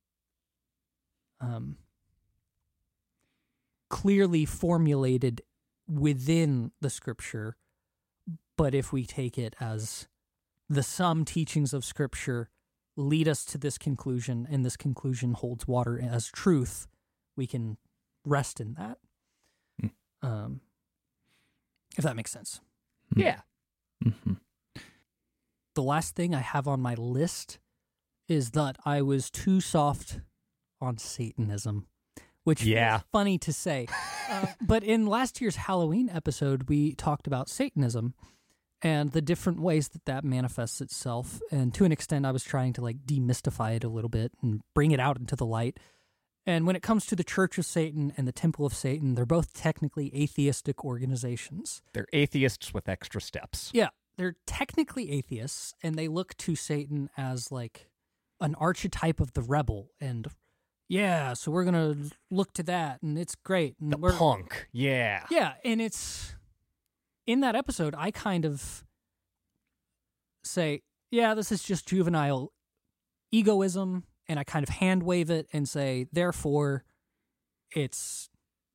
clearly formulated within the Scripture, but if we take it as the sum teachings of Scripture lead us to this conclusion, and this conclusion holds water as truth, we can rest in that. If that makes sense. Yeah. Mm-hmm. The last thing I have on my list is that I was too soft on Satanism, which is funny to say. But in last year's Halloween episode, we talked about Satanism and the different ways that that manifests itself. And to an extent, I was trying to like demystify it a little bit and bring it out into the light. And when it comes to the Church of Satan and the Temple of Satan, they're both technically atheistic organizations. They're atheists with extra steps. Yeah, they're technically atheists, and they look to Satan as like an archetype of the rebel. And yeah, so we're going to look to that, and it's great. And The punk, yeah. Yeah, and it's... In that episode, I kind of say, yeah, this is just juvenile egoism, and I kind of hand wave it and say, therefore, it's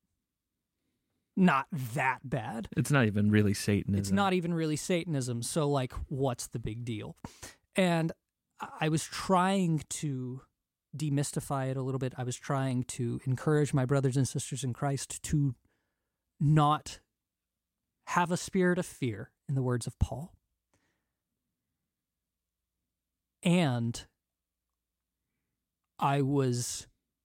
not that bad. It's not even really Satanism. It's not even really Satanism, so, like, what's the big deal? And I was trying to demystify it a little bit. I was trying to encourage my brothers and sisters in Christ to not have a spirit of fear, in the words of Paul. And I was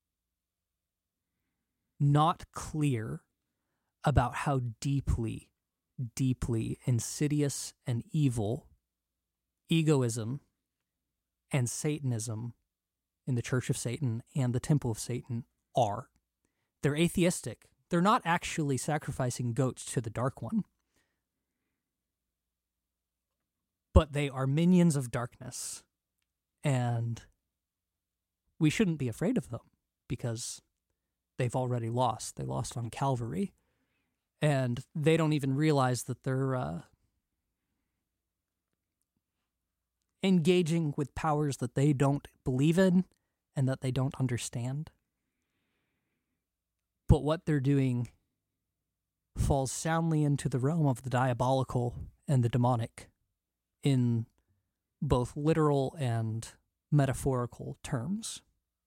not clear about how deeply, deeply insidious and evil egoism and Satanism in the Church of Satan and the Temple of Satan are. They're atheistic. They're not actually sacrificing goats to the Dark One. But they are minions of darkness. And we shouldn't be afraid of them, because they've already lost. They lost on Calvary. And they don't even realize that they're engaging with powers that they don't believe in and that they don't understand. But what they're doing falls soundly into the realm of the diabolical and the demonic in both literal and metaphorical terms.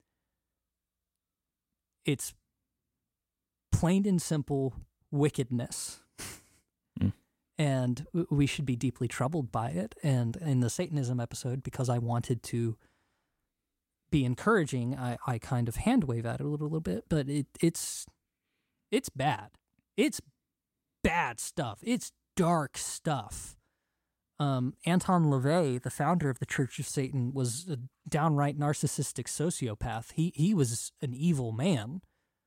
It's plain and simple wickedness. And we should be deeply troubled by it. And in the Satanism episode, because I wanted to be encouraging, I kind of hand wave at it a little bit, but it's bad. It's bad stuff. It's dark stuff. Anton LaVey, the founder of the Church of Satan, was a downright narcissistic sociopath. He was an evil man.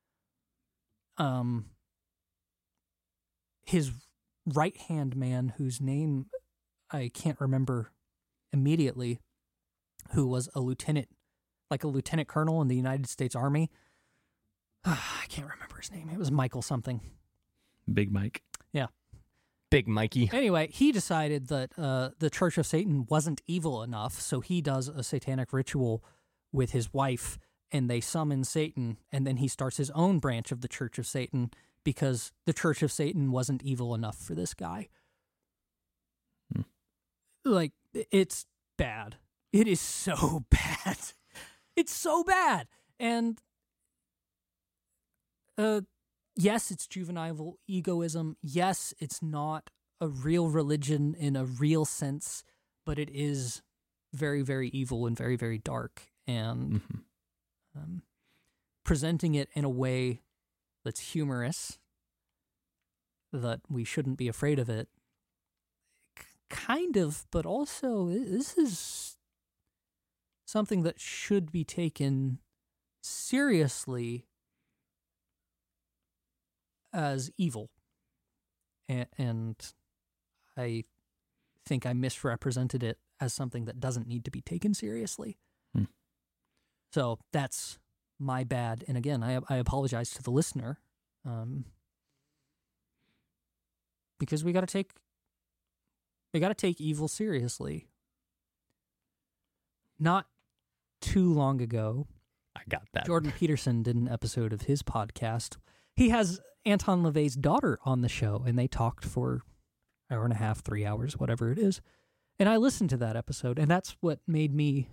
His right-hand man, whose name I can't remember immediately, who was a lieutenant colonel in the United States Army. I can't remember his name. It was Michael something. Big Mike. Yeah. Big Mikey. Anyway, he decided that the Church of Satan wasn't evil enough, so he does a satanic ritual with his wife, and they summon Satan, and then he starts his own branch of the Church of Satan because the Church of Satan wasn't evil enough for this guy. Like, it's bad. It is so bad. It's so bad. And yes, it's juvenile egoism. Yes, it's not a real religion in a real sense, but it is very, very evil and very, very dark. And presenting it in a way that's humorous, that we shouldn't be afraid of it, kind of, but also this is something that should be taken seriously as evil. And I think I misrepresented it as something that doesn't need to be taken seriously. So that's my bad. And again, I apologize to the listener, because we got to take evil seriously. Not too long ago, I got that. Jordan Peterson did an episode of his podcast. He has Anton LaVey's daughter on the show, and they talked for an hour and a half, 3 hours, whatever it is. And I listened to that episode, and that's what made me.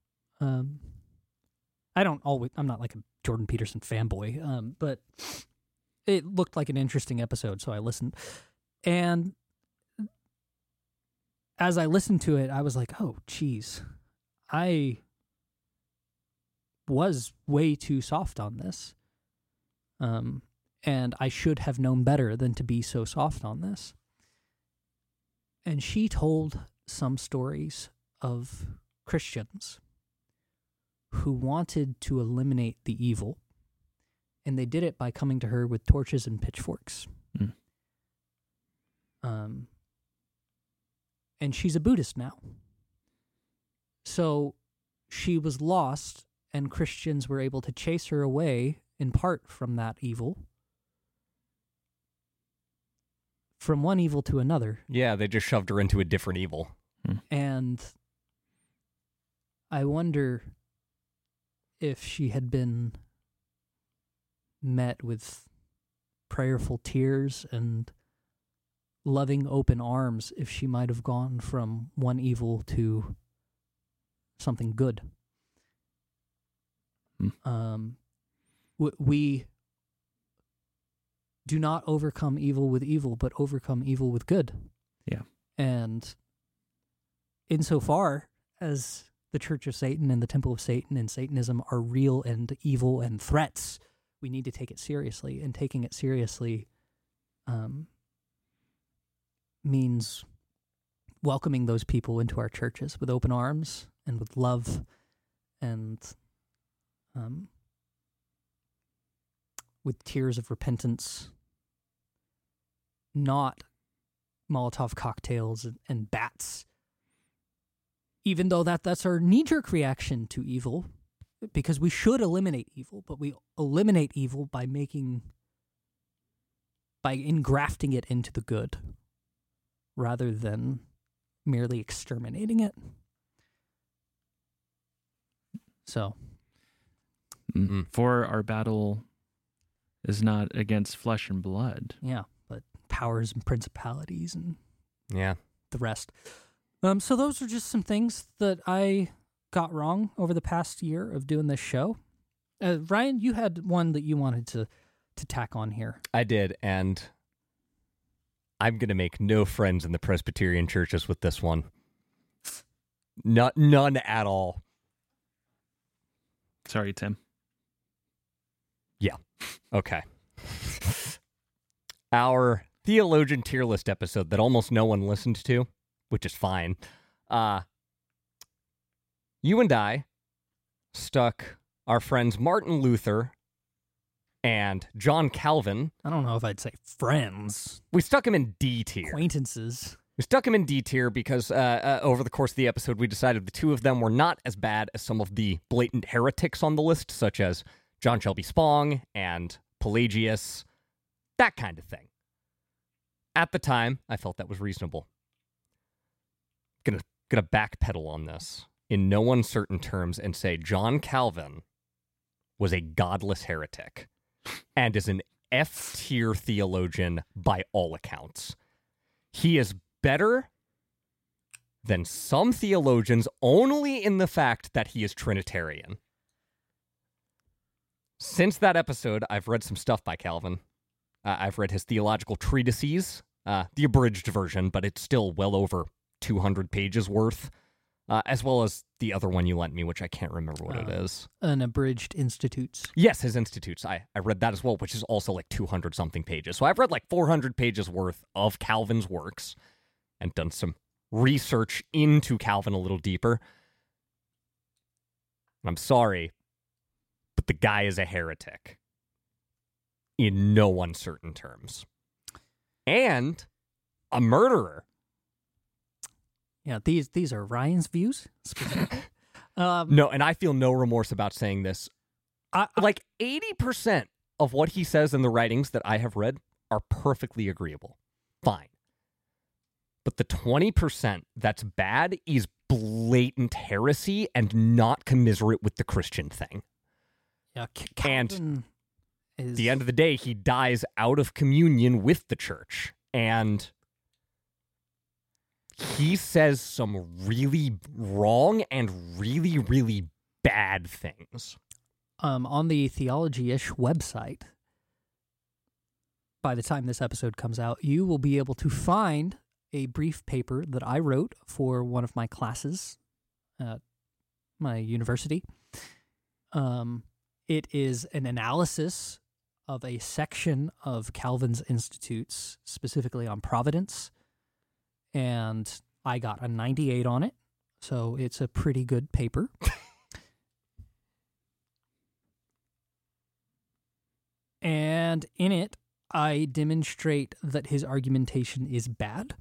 I'm not like a Jordan Peterson fanboy, but it looked like an interesting episode, so I listened. And as I listened to it, I was like, oh, geez, I was way too soft on this. And I should have known better than to be so soft on this. And she told some stories of Christians who wanted to eliminate the evil, and they did it by coming to her with torches and pitchforks. And she's a Buddhist now. So she was lost, and Christians were able to chase her away, in part from that evil, from one evil to another. Yeah, they just shoved her into a different evil. And I wonder if she had been met with prayerful tears and loving open arms, if she might have gone from one evil to something good. We do not overcome evil with evil, but overcome evil with good. Yeah. And insofar as the Church of Satan and the Temple of Satan and Satanism are real and evil and threats, we need to take it seriously. And taking it seriously means welcoming those people into our churches with open arms and with love and with tears of repentance, not Molotov cocktails and bats. Even though that's our knee-jerk reaction to evil, because we should eliminate evil, but we eliminate evil by engrafting it into the good rather than merely exterminating it. So, for our battle is not against flesh and blood. yeah, but powers and principalities and Yeah. the rest. So those are just some things that I got wrong over the past year of doing this show. Ryan, you had one that you wanted to tack on here. I did, and I'm going to make no friends in the Presbyterian churches with this one. None at all. Sorry, Tim. Yeah. Okay. Our theologian tier list episode that almost no one listened to, which is fine. You and I stuck our friends Martin Luther and John Calvin. I don't know if I'd say friends, We stuck him in D tier. acquaintances. We stuck him in D tier because over the course of the episode, we decided the two of them were not as bad as some of the blatant heretics on the list, such as John Shelby Spong and Pelagius, that kind of thing. At the time, I felt that was reasonable. Gonna backpedal on this in no uncertain terms and say John Calvin was a godless heretic and is an F-tier theologian by all accounts. He is better than some theologians only in the fact that he is Trinitarian. Since that episode, I've read some stuff by Calvin. I've read his theological treatises, the abridged version, but it's still well over 200 pages worth, as well as the other one you lent me, which I can't remember what it is. An abridged Institutes. Yes, his Institutes. I read that as well, which is also like 200-something pages. So I've read like 400 pages worth of Calvin's works and done some research into Calvin a little deeper. I'm sorry, but the guy is a heretic in no uncertain terms. And a murderer. Yeah, these are Ryan's views. No, and I feel no remorse about saying this. Like 80% of what he says in the writings that I have read are perfectly agreeable. Fine. But the 20% that's bad is blatant heresy and not commiserate with the Christian thing. Yeah, Calvin At is the end of the day, he dies out of communion with the church. And he says some really wrong and really, really bad things. on the Theology-ish website. By the time this episode comes out, you will be able to find a brief paper that I wrote for one of my classes at my university. It is an analysis of a section of Calvin's Institutes, specifically on providence, and I got a 98 on it, so it's a pretty good paper. And in it, I demonstrate that his argumentation is bad.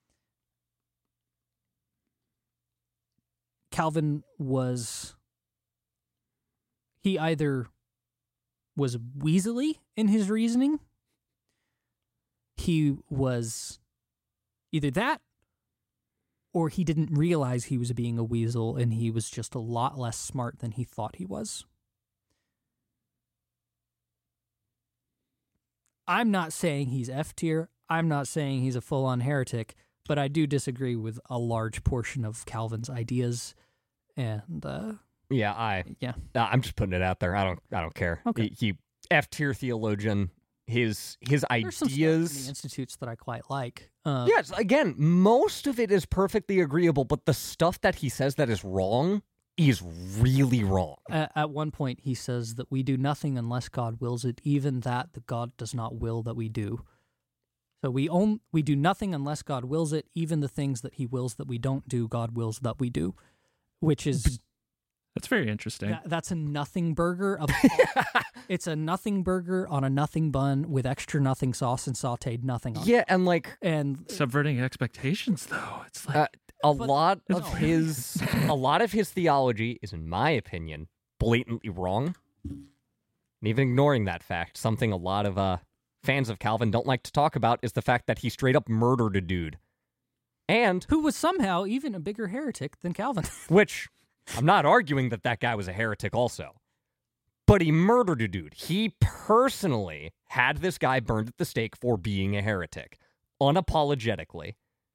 Calvin he either was weaselly in his reasoning, he was either that, or he didn't realize he was being a weasel and he was just a lot less smart than he thought he was. I'm not saying he's F tier. I'm not saying he's a full-on heretic, but I do disagree with a large portion of Calvin's ideas. And I'm just putting it out there. I don't care. Okay. He F tier theologian. His there's ideas. some stuff in the Institutes that I quite like. Yes, again, most of it is perfectly agreeable, but the stuff that he says that is wrong is really wrong. At one point, he says that we do nothing unless God wills it, even that the God does not will that we do. So we do nothing unless God wills it, even the things that he wills that we don't do, God wills that we do, which is... That's very interesting. That's a nothing burger. It's a nothing burger on a nothing bun with extra nothing sauce and sauteed nothing on it. Yeah, and subverting expectations, though. It's like a lot of his theology is, in my opinion, blatantly wrong. And even ignoring that fact, something a lot of fans of Calvin don't like to talk about is the fact that he straight up murdered a dude. And who was somehow even a bigger heretic than Calvin. which, I'm not arguing that guy was a heretic also. But he murdered a dude. He personally had this guy burned at the stake for being a heretic, unapologetically.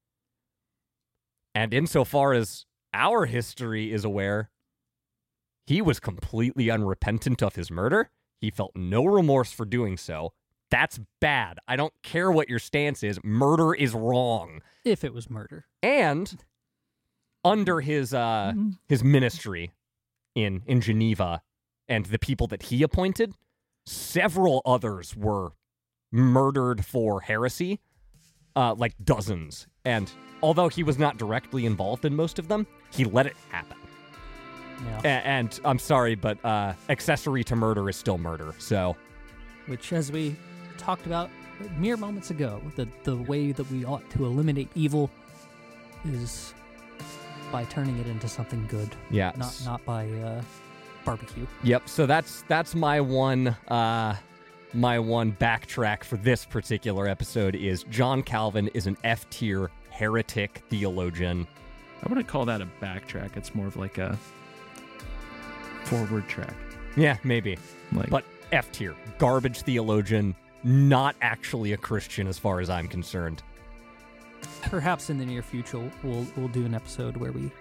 And insofar as our history is aware, he was completely unrepentant of his murder. He felt no remorse for doing so. That's bad. I don't care what your stance is. Murder is wrong. If it was murder. And under his ministry in Geneva and the people that he appointed, several others were murdered for heresy, like dozens. And although he was not directly involved in most of them, he let it happen. Yeah. And I'm sorry, but accessory to murder is still murder. So, which, as we talked about mere moments ago, the way that we ought to eliminate evil is by turning it into something good. yeah, Not by barbecue. Yep. So that's my one backtrack for this particular episode is John Calvin is an F-tier heretic theologian. I wouldn't call that a backtrack. It's more of like a forward track. Yeah, maybe. But F-tier, garbage theologian, not actually a Christian as far as I'm concerned. Perhaps in the near future, we'll do an episode where we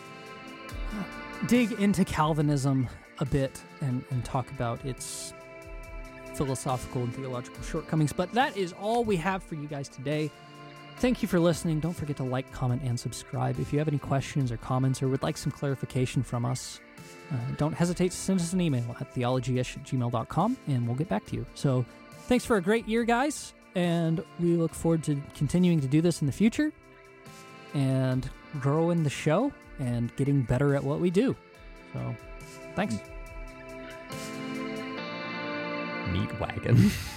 dig into Calvinism a bit and talk about its philosophical and theological shortcomings. But that is all we have for you guys today. Thank you for listening. Don't forget to like, comment, and subscribe. If you have any questions or comments or would like some clarification from us, don't hesitate to send us an email at theologyish@gmail.com, and we'll get back to you. So thanks for a great year, guys, and we look forward to continuing to do this in the future and growing the show and getting better at what we do. So thanks. Meat wagon.